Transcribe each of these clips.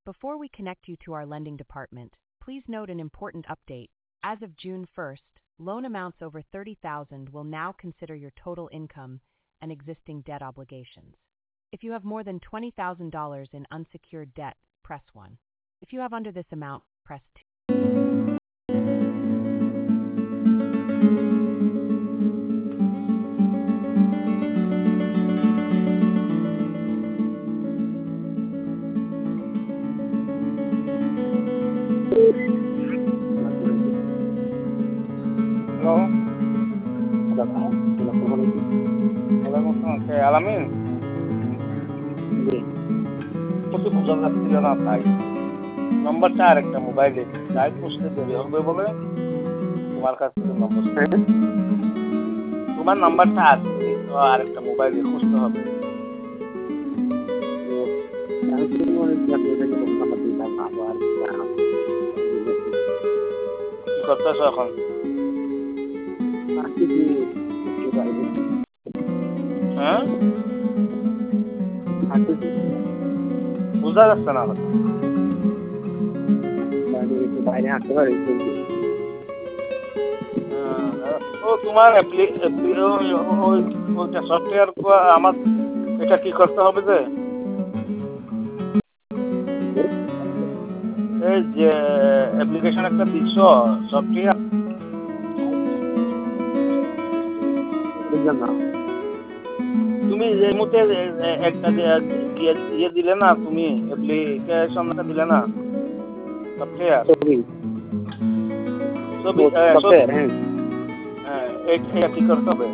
Before we connect you to our lending department, please note an important update. As of June 1st, loan amounts over $30,000 will now consider your total income and existing debt obligations. If you have more than $20,000 in unsecured debt, press 1. If you have under this amount, press 2. আলামিন কত বোঝা যাচ্ছিল না তাই নম্বরটা আরেকটা মোবাইলে তাই বুঝতে দেরি হবে বলে তোমার কাছ থেকে নম্বর তোমার নাম্বারটা আছে তো আরেকটা মোবাইলে খুঁজতে হবে কি করতেছো এখন হ্যাঁ বোঝা যাচ্ছে না বাইরে হাঁটতে পারি ও তোমার ওইটা সফটওয়্যার আমার এটা কি করতে হবে যে এই যে অ্যাপ্লিকেশন একটা দিচ্ছ সফটওয়্যার তুমি এই মুহূর্তে একটা ইয়ে দিলে না তুমি অ্যাপ্লিকেশনটা দিলে না সফটওয়্যার হ্যাঁ এটা কি করতে হবে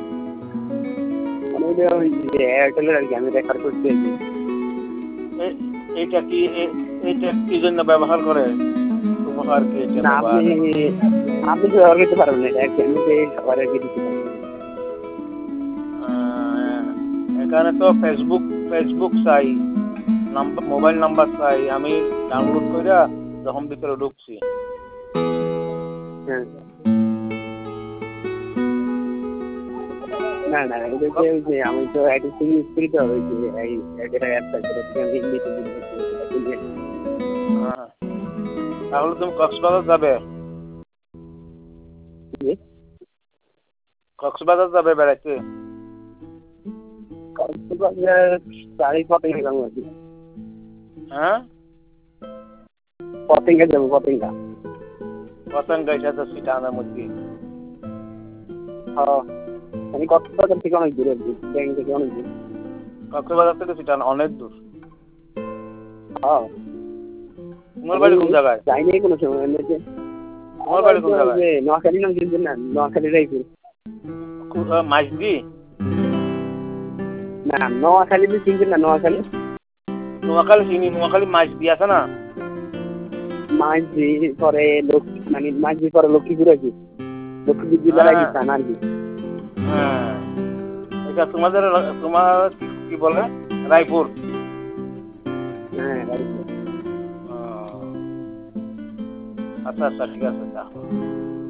এয়ারটেলের আর কি আমি রেকর্ড করতে এইটা কি জন্য ব্যবহার করে তোমার কি আপনি ব্যবহার করতে পারবেন না সবার আগে দিতে পারবেন এখানে তো ফেসবুক চাই নাম্বার মোবাইল নাম্বার চাই আমি ডাউনলোড করে যখন ভিতরে ঢুকছি না না আমি তো ইউজ করি তো ওই যে তাহলে তুমি কক্সবাজার যাবে বেড়াইতে পতেঙ্গা যাবো পতেঙ্গা এটা তো সিটানোর মধ্যে আমি কক্সবাজার থেকে অনেক দূরে ব্যাংক থেকে অনেক দূর কক্সবাজার থেকে সিটানো অনেক দূর তোমার বাড়ি কোন জায়গায় যাইনি কোনো সময় তোমার বাড়ি কোন জায়গায় নোয়াখালী নাম চিনছেন না নোয়াখালী রাইপুর মাইজদি না নোয়াখালী চিনছেন না নোয়াখালী চিনি নোয়াখালী মাইজদি আছে না মাইজদি পরে মাইজদি পরে লক্ষ্মীপুর আছে লক্ষ্মীপুর জেলার আর কি থানা আর কি হ্যাঁ এটা তোমার কি বলে রায়পুর হ্যাঁ রায়পুর আচ্ছা ঠিক আছে